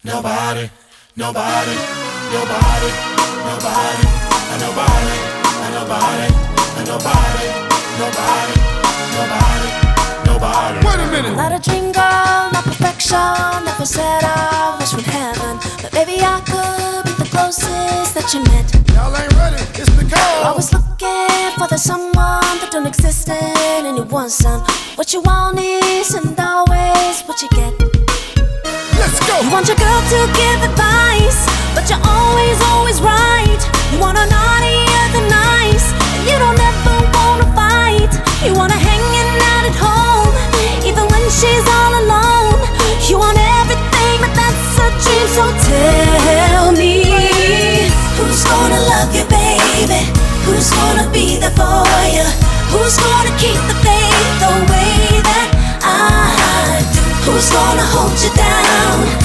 nobody, nobody, nobody, nobody, nobody, nobody, nobody, nobody, nobody, nobody. Wait a minute. Not a dream girl, not perfection. Never said I wish from heaven, but maybe I could be the closest that you met. Y'all ain't ready. It's the call. Always looking for the someone that don't exist in anyone's son. What you want is and always what you get. Let's go. You want your girl to give advice, but you're always right. You want her naughtier than nice, and you don't ever wanna fight. You want her hanging out at home, even when she's all alone. You want everything, but that's a dream. So tell me, who's gonna love you, baby? Who's gonna be there for you? Who's gonna keep the faith the way that I do? Who's gonna hold you down